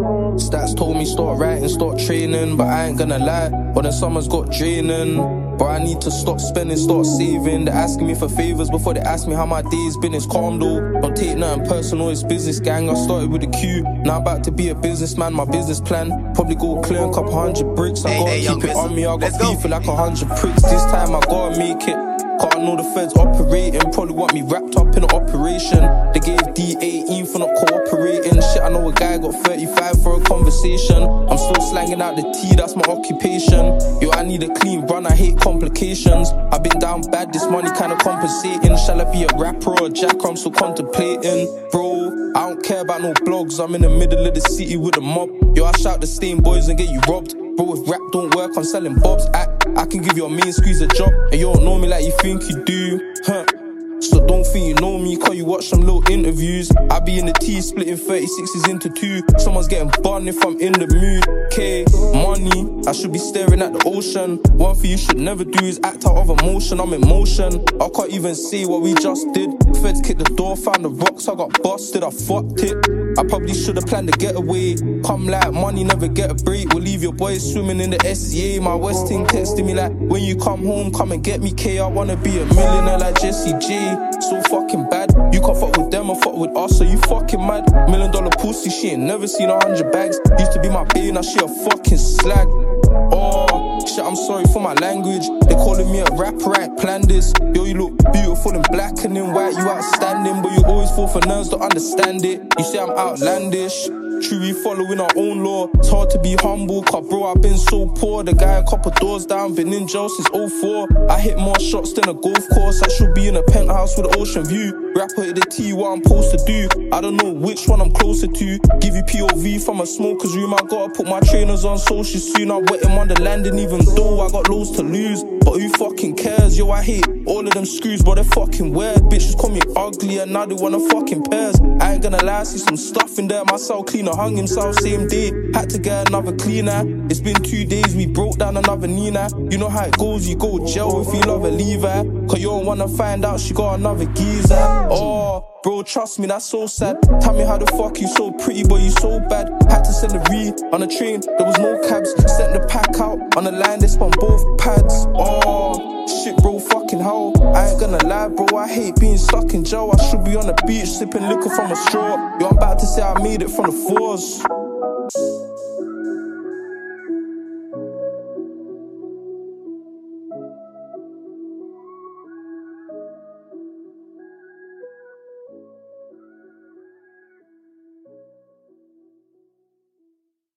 Stats told me start writing, start training, but I ain't gonna lie, when the summer's got draining. But I need to stop spending, start saving. They're asking me for favours before they ask me how my day's been. It's calm though, don't take nothing personal, it's business gang. I started with a Q, now I'm about to be a businessman. My business plan, probably go clear a couple 100 bricks. I gotta keep it on me, I got beef for like 100 pricks. This time I gotta make it, cause I know the feds operating. Probably want me wrapped up in an operation. They gave D18 for not cooperating. Shit, I know a guy got 35 for a conversation. I'm still slanging out the T, that's my occupation. Yo, I need a clean run, I hate complications. I've been down bad, this money kinda compensating. Shall I be a rapper or a jacker? I'm still contemplating. Bro, I don't care about no blogs, I'm in the middle of the city with a mob. Yo, I shout the stain boys and get you robbed. Bro, if rap don't work, I'm selling bobs. I can give your main squeeze a job, and you don't know me like you think you do, huh? So don't think you know me, cause you watch some little interviews. I be in the T, splitting 36s into two. Someone's getting bun if I'm in the mood. K, money, I should be staring at the ocean. One thing you should never do is act out of emotion. I'm in motion, I can't even see what we just did. Feds kicked the door, found the rocks, I got busted, I fucked it. I probably should've planned a getaway. Come like money, never get a break. We'll leave your boys swimming in the SCA. My West team texting me like, when you come home, come and get me K. I wanna be a millionaire like Jesse J. So fucking bad, you can't fuck with them or fuck with us, so you fucking mad. $1 million pussy, she ain't never seen 100 bags. Used to be my bae, now she a fucking slag. Oh, shit, I'm sorry for my language. They calling me a rapper, I ain't planned this. Yo, you look beautiful in black and in white, you outstanding. But you always fall for nerves, don't understand it. You say I'm outlandish, true, we following our own law. It's hard to be humble, cause bro, I've been so poor. The guy a couple doors down, been in jail since 04. I hit more shots than a golf course. I should be in a penthouse with an ocean view. Rapper hit the T, what I'm supposed to do. I don't know which one I'm closer to. Give you POV from a smoker's room. I gotta put my trainers on social soon. I'm wetting on the landing even though I got loads to lose. But who fucking cares? Yo, I hate all of them screws, but they're fucking weird. Bitches call me ugly and now they wanna fucking pairs. I ain't gonna lie, see some stuff in there. My cell cleaner hung himself same day. Had to get another cleaner. It's been 2 days, we broke down another Nina. You know how it goes, you go jail if you love her, leave her. Cause you don't wanna find out she got another geezer. Oh, bro, trust me, that's so sad. Tell me how the fuck you so pretty, but you so bad. Had to send a read on a train, there was no cabs. Sent the pack out on the line, they spun both pads. Oh, shit, bro, fucking hell. I ain't gonna lie, bro, I hate being stuck in jail. I should be on the beach, sipping liquor from a straw. Yo, I'm about to say I made it from the fours.